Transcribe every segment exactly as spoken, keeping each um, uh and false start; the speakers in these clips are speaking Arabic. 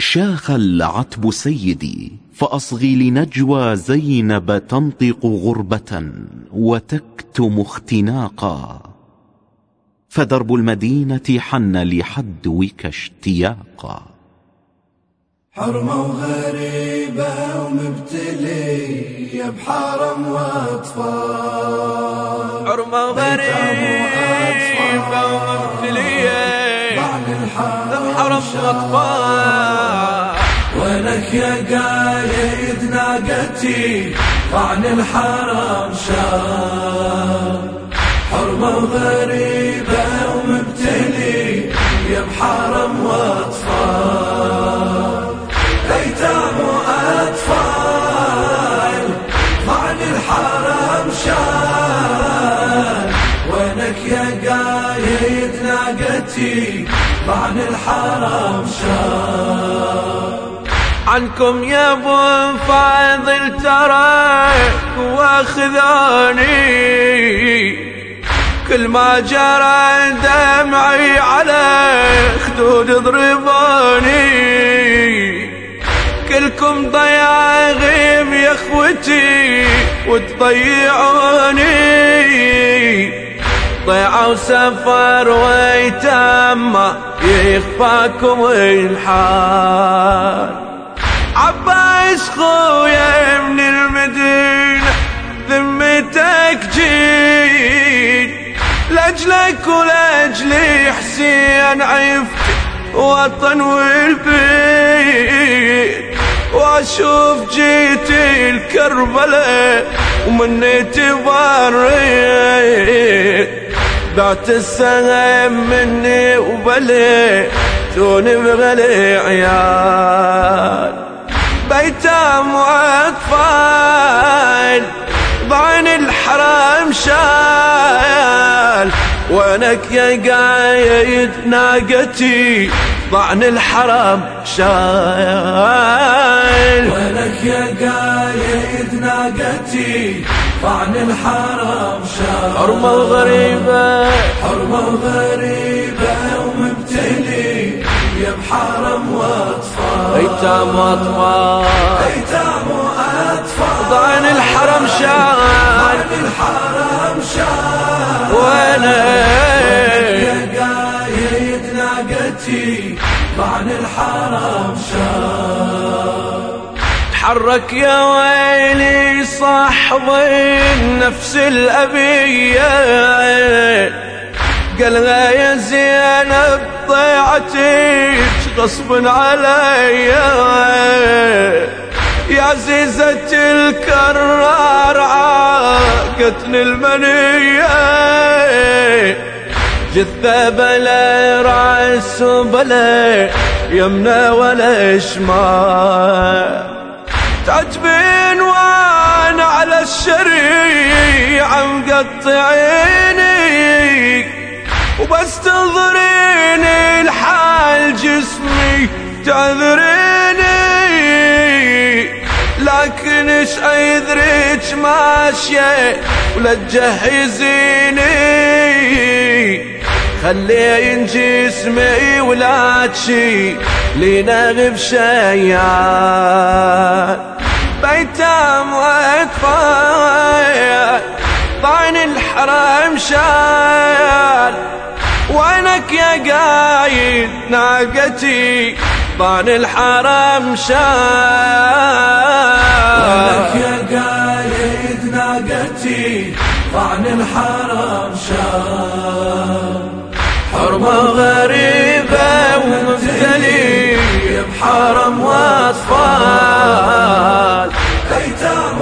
شاخ العتب سيدي فأصغي لنجوى زينب تنطق غربة وتكتم اختناقا، فدرب المدينة حن لحدوك اشتياقا. حرمة وغريبة ومبتلية بحرم واطفال، حرمة وغريبة ومبتلية بحرم واطفال، وينك يا قايد ناقتي طعن الحرم شال. حرمة وغريبة ومبتلية بحرم واطفال، ايتام واطفال طعن الحرم شال. وينك يا قايد ناقتي طعن الحرم شال. عنكم يا ابو فاضل ترى واخذوني، كل ما جرى دمعي على خدود ضربوني. كلكم ضياغيم يا اخوتي وتضيعوني، ضيعوا سفر ويتم يخفاكم الحال. عباس خويا من المدينة ذمتك جيت، لاجلك ولاجلي حسين عفت وطن والبيت. واشوف جيت الكربلاء ومني تبريت، بعت السهم مني وبليتوني بغلي عيال. بيتام واطفال ضعن الحرم شال. وينك يا قايد ناقتي ضعن الحرم شال. وينك يا قايد ناقتي طعن الحرم شال. حرمة وغريبة حرمة وغريبة ومبتلي يا بحرم واطفال، ايتام واطفال ايتام واطفال ضعن الحرم شال. ضعن الحرم شال. وينك يا قايد ناقتي ضعن الحرم شال. تحرك يا ويلي صاحب النفس الأبية، قالها يا زينب ضيعتك غصب عليا. يا عزيزة الكرار عاقتني المنية، جثة بلا رأس بلا يمنى ولا شمال. تعجبين وانا على الشريعة مقطعيني، وبس تنظريني الحال جسمي تعذريني. لكن ايش عذرك ماشية ولا تجهزيني، خلين جسمي ولا تشي لنغب شيان. بيتام واطفال ضعن الحرم شال. وينك يا قايد ناقتي ضعن الحرم شال. وينك يا قايد ناقتي ضعن الحرم شال. حرمة غريبة ومبتلية بحرم واطفال، ايتام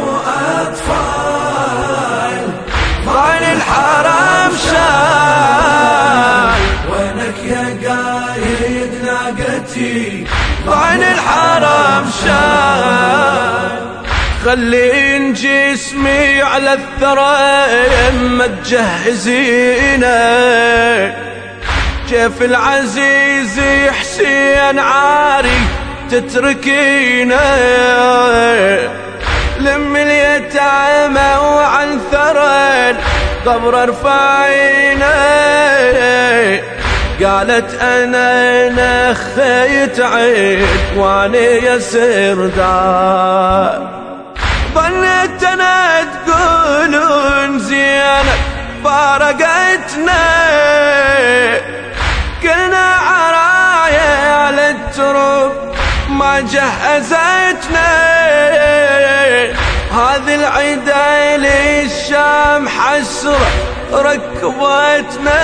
واطفال ضعن الحرم شال. وينك يا قايد ناقتي ضعن الحرم شال. خلين جسمي على الثرى يما تجهزينه، كيف العزيز حسين عاري تتركينا. لم اليتامى وعن ثرى قبر ارفعينا، قالت أنا نخيت عيد واني يسر دار. ظنيت أنا تقولون زينب فارقتنا، كلنا عرايا على التراب ما جهزتنا. هذه العدا للشام حسرة ركبتنا،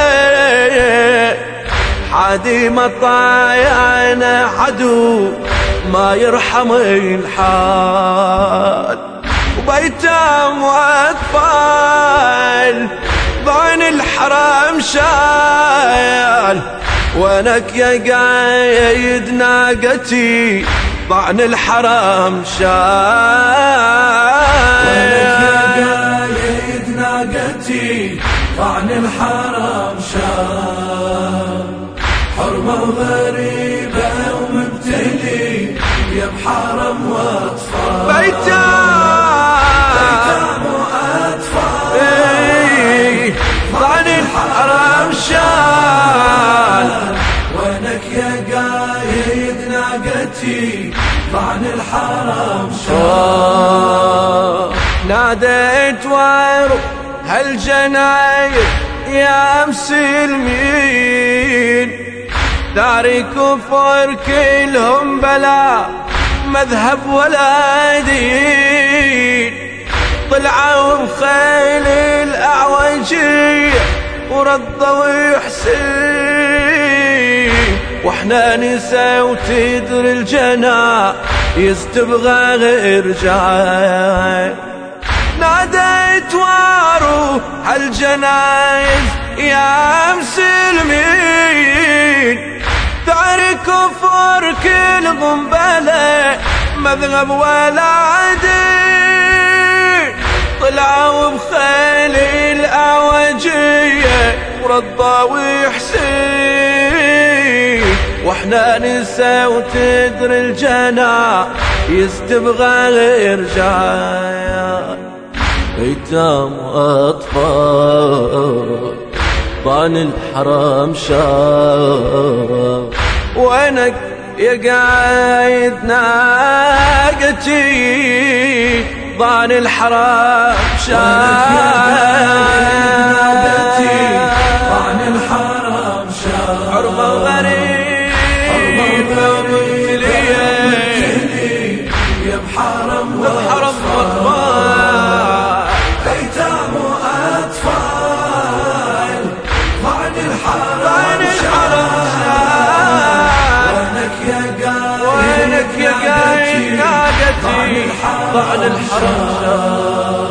حادي مطايانا عدو ما يرحم الحال. وبيتام واطفال ضعن الحرام شال، وينك يا قايد ناقتي ضعن الحرام شال. وينك يا قايد ناقتي ضعن الحرام شال. حرمة وغريبة ومبتلي يا بحرم واطفال. بيتام واطفال ضعن الحرام شال. وينك يا قايد ناقتي ضعن الحرام شال. ناديت وارو هالجنايد يا مسلمين، داري كفر كلهم بلا مذهب ولا دين. طلعوا بخيل الأعوجية ورضوا يحسين، واحنا نسا وتدري الجنا يستبغى غير جاي. ناديت وارو هالجنايز يا مسلمين، داري كفر كلهم بلا مذهب ولا دين. طلعوا بخيل الأعوجية ورضوا يحسين، واحنا نسا وتدري الجنا يستبغى غير جاي. ايتام واطفال ضعن الحرام شال. وينك يا قايد ناقتي ضعن الحرام شال. ضعن الحرام شال. حرمة وغريبة ومبتلية يا بحرم واطفال. ايتام واطفال ضعن الحرام شال. وينك يا قايد ناقتي ضعن الحرام شال.